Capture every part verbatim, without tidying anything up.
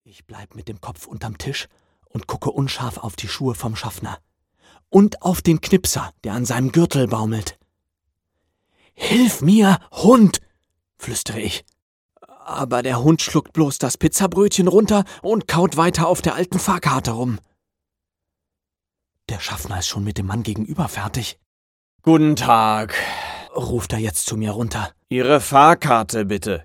Ich bleib mit dem Kopf unterm Tisch und gucke unscharf auf die Schuhe vom Schaffner. Und auf den Knipser, der an seinem Gürtel baumelt. »Hilf mir, Hund«, flüstere ich. Aber der Hund schluckt bloß das Pizzabrötchen runter und kaut weiter auf der alten Fahrkarte rum. Der Schaffner ist schon mit dem Mann gegenüber fertig. »Guten Tag«, ruft er jetzt zu mir runter. »Ihre Fahrkarte bitte.«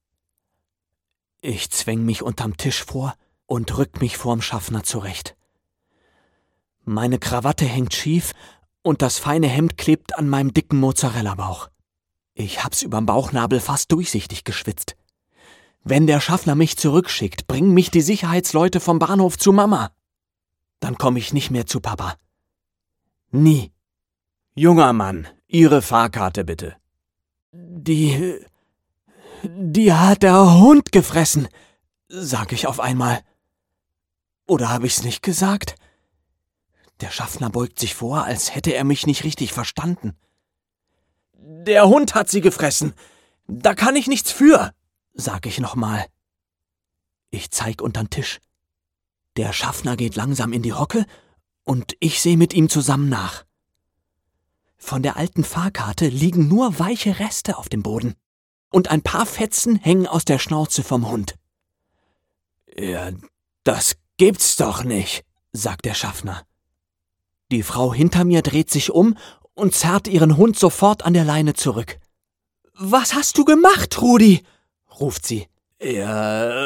Ich zwäng mich unterm Tisch vor und rück mich vorm Schaffner zurecht. Meine Krawatte hängt schief und das feine Hemd klebt an meinem dicken Mozzarella-Bauch. Ich hab's überm Bauchnabel fast durchsichtig geschwitzt. Wenn der Schaffner mich zurückschickt, bringen mich die Sicherheitsleute vom Bahnhof zu Mama. Dann komme ich nicht mehr zu Papa. Nie. »Junger Mann, Ihre Fahrkarte bitte.« Die... die hat der Hund gefressen, sag ich auf einmal. Oder hab ich's nicht gesagt? Der Schaffner beugt sich vor, als hätte er mich nicht richtig verstanden. »Der Hund hat sie gefressen. Da kann ich nichts für«, sag ich nochmal. Ich zeig untern Tisch. Der Schaffner geht langsam in die Hocke und ich seh mit ihm zusammen nach. Von der alten Fahrkarte liegen nur weiche Reste auf dem Boden und ein paar Fetzen hängen aus der Schnauze vom Hund. »Ja, das gibt's doch nicht«, sagt der Schaffner. Die Frau hinter mir dreht sich um und zerrt ihren Hund sofort an der Leine zurück. »Was hast du gemacht, Rudi?«, ruft sie. »Ja,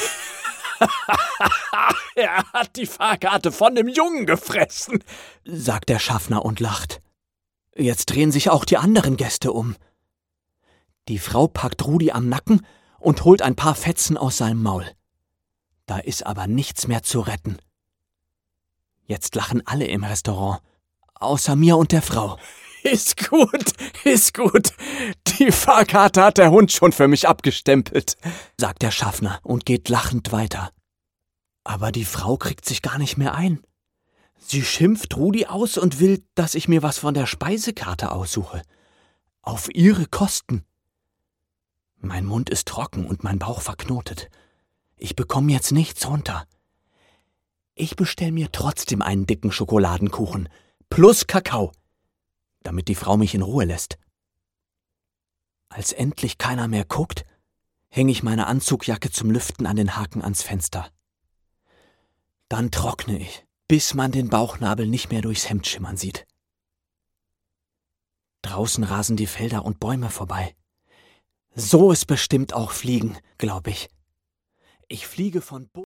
er hat die Fahrkarte von dem Jungen gefressen«, sagt der Schaffner und lacht. Jetzt drehen sich auch die anderen Gäste um. Die Frau packt Rudi am Nacken und holt ein paar Fetzen aus seinem Maul. Da ist aber nichts mehr zu retten. Jetzt lachen alle im Restaurant, außer mir und der Frau. »Ist gut, ist gut. Die Fahrkarte hat der Hund schon für mich abgestempelt«, sagt der Schaffner und geht lachend weiter. Aber die Frau kriegt sich gar nicht mehr ein. Sie schimpft Rudi aus und will, dass ich mir was von der Speisekarte aussuche. Auf ihre Kosten. Mein Mund ist trocken und mein Bauch verknotet. Ich bekomme jetzt nichts runter. Ich bestell mir trotzdem einen dicken Schokoladenkuchen plus Kakao, damit die Frau mich in Ruhe lässt. Als endlich keiner mehr guckt, hänge ich meine Anzugjacke zum Lüften an den Haken ans Fenster. Dann trockne ich, bis man den Bauchnabel nicht mehr durchs Hemd schimmern sieht. Draußen rasen die Felder und Bäume vorbei. So ist bestimmt auch Fliegen, glaub ich. Ich fliege von Bo